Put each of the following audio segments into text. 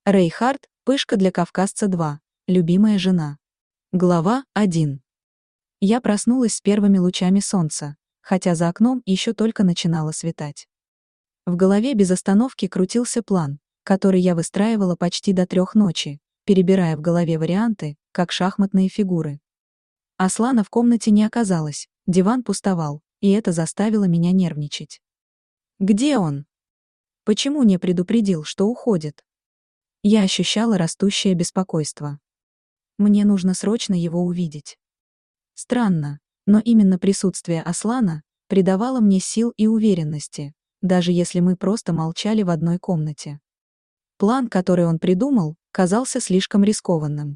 Рейхард, Пышка для кавказца 2. Любимая жена. Глава 1. Я проснулась с первыми лучами солнца, хотя за окном еще только начинало светать. В голове без остановки крутился план, который я выстраивала почти до 3 ночи, перебирая в голове варианты, как шахматные фигуры. Аслана в комнате не оказалось, диван пустовал, и это заставило меня нервничать. Где он? Почему не предупредил, что уходит? Я ощущала растущее беспокойство. Мне нужно срочно его увидеть. Странно, но именно присутствие Аслана придавало мне сил и уверенности, даже если мы просто молчали в одной комнате. План, который он придумал, казался слишком рискованным.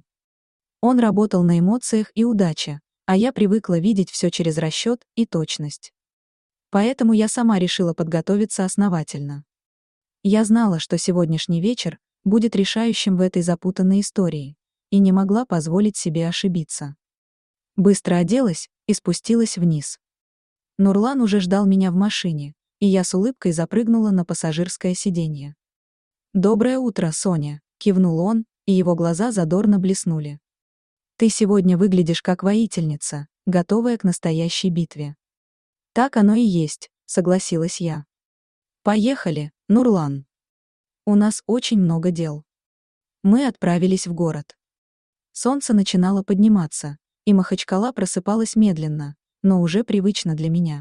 Он работал на эмоциях и удаче, а я привыкла видеть все через расчет и точность. Поэтому я сама решила подготовиться основательно. Я знала, что сегодняшний вечер будет решающим в этой запутанной истории, и не могла позволить себе ошибиться. Быстро оделась и спустилась вниз. Нурлан уже ждал меня в машине, и я с улыбкой запрыгнула на пассажирское сиденье. «Доброе утро, Соня», — кивнул он, и его глаза задорно блеснули. «Ты сегодня выглядишь как воительница, готовая к настоящей битве». «Так оно и есть», — согласилась я. «Поехали, Нурлан. У нас очень много дел». Мы отправились в город. Солнце начинало подниматься, и Махачкала просыпалась медленно, но уже привычно для меня.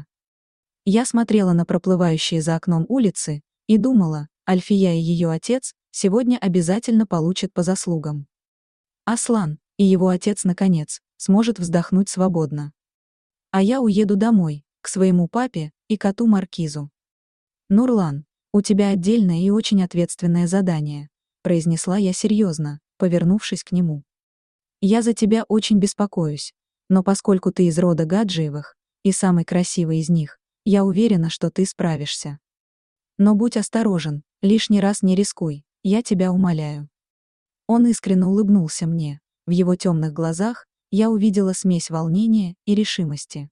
Я смотрела на проплывающие за окном улицы и думала, Альфия и ее отец сегодня обязательно получат по заслугам. Аслан и его отец, наконец, сможет вздохнуть свободно. А я уеду домой, к своему папе и коту Маркизу. «Нурлан, у тебя отдельное и очень ответственное задание», произнесла я серьезно, повернувшись к нему. «Я за тебя очень беспокоюсь, но поскольку ты из рода Гаджиевых и самый красивый из них, я уверена, что ты справишься. Но будь осторожен, лишний раз не рискуй, я тебя умоляю». Он искренне улыбнулся мне. В его темных глазах я увидела смесь волнения и решимости.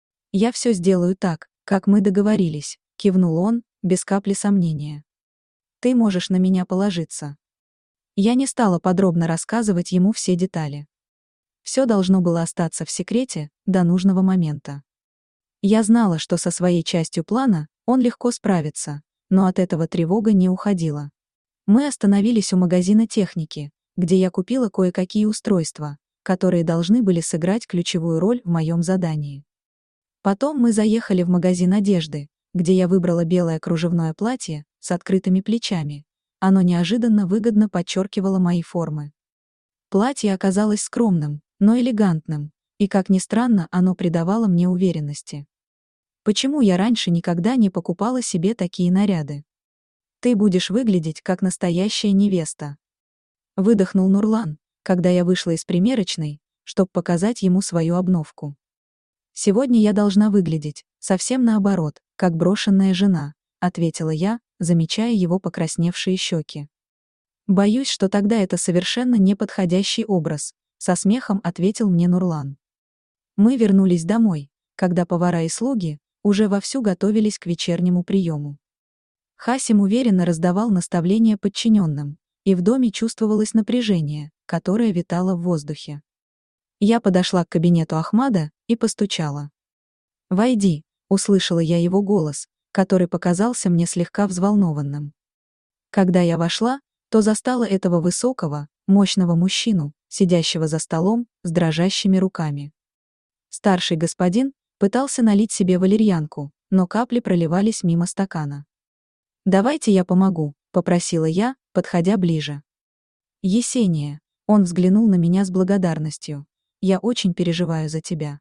«Я все сделаю так, как мы договорились», — кивнул он, без капли сомнения. «Ты можешь на меня положиться». Я не стала подробно рассказывать ему все детали. Все должно было остаться в секрете до нужного момента. Я знала, что со своей частью плана он легко справится, но от этого тревога не уходила. Мы остановились у магазина техники, где я купила кое-какие устройства, которые должны были сыграть ключевую роль в моем задании. Потом мы заехали в магазин одежды, где я выбрала белое кружевное платье с открытыми плечами. Оно неожиданно выгодно подчеркивало мои формы. Платье оказалось скромным, но элегантным, и, как ни странно, оно придавало мне уверенности. Почему я раньше никогда не покупала себе такие наряды? «Ты будешь выглядеть как настоящая невеста», — выдохнул Нурлан, когда я вышла из примерочной, чтобы показать ему свою обновку. «Сегодня я должна выглядеть совсем наоборот, как брошенная жена», — ответила я, замечая его покрасневшие щеки. «Боюсь, что тогда это совершенно неподходящий образ», — со смехом ответил мне Нурлан. Мы вернулись домой, когда повара и слуги уже вовсю готовились к вечернему приему. Хасим уверенно раздавал наставления подчиненным, и в доме чувствовалось напряжение, которое витало в воздухе. Я подошла к кабинету Ахмада и постучала. «Войди», — услышала я его голос, который показался мне слегка взволнованным. Когда я вошла, то застала этого высокого, мощного мужчину, сидящего за столом с дрожащими руками. Старший господин пытался налить себе валерьянку, но капли проливались мимо стакана. «Давайте я помогу», — попросила я, подходя ближе. «Есения», — он взглянул на меня с благодарностью, — «я очень переживаю за тебя.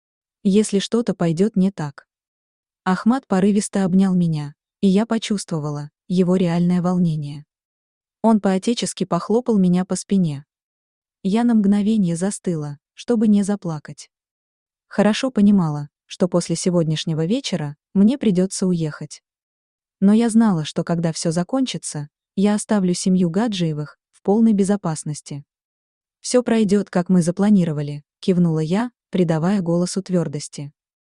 Если что-то пойдет не так». Ахмад порывисто обнял меня, и я почувствовала его реальное волнение. Он поотечески похлопал меня по спине. Я на мгновение застыла, чтобы не заплакать. Хорошо понимала, что после сегодняшнего вечера мне придется уехать. Но я знала, что когда все закончится, я оставлю семью Гаджиевых в полной безопасности. «Все пройдет, как мы запланировали», — кивнула я, придавая голосу твердости.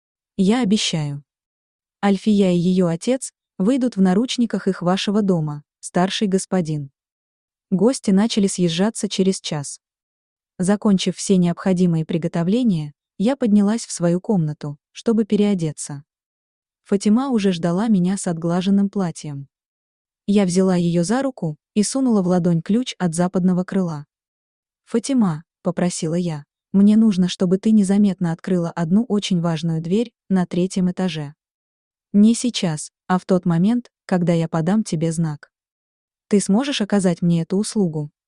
«Я обещаю. Альфия и ее отец выйдут в наручниках их вашего дома, старший господин». Гости начали съезжаться через час. Закончив все необходимые приготовления, я поднялась в свою комнату, чтобы переодеться. Фатима уже ждала меня с отглаженным платьем. Я взяла ее за руку и сунула в ладонь ключ от западного крыла. «Фатима», — попросила я, — «мне нужно, чтобы ты незаметно открыла одну очень важную дверь на 3-м этаже. Не сейчас, а в тот момент, когда я подам тебе знак. Ты сможешь оказать мне эту услугу?»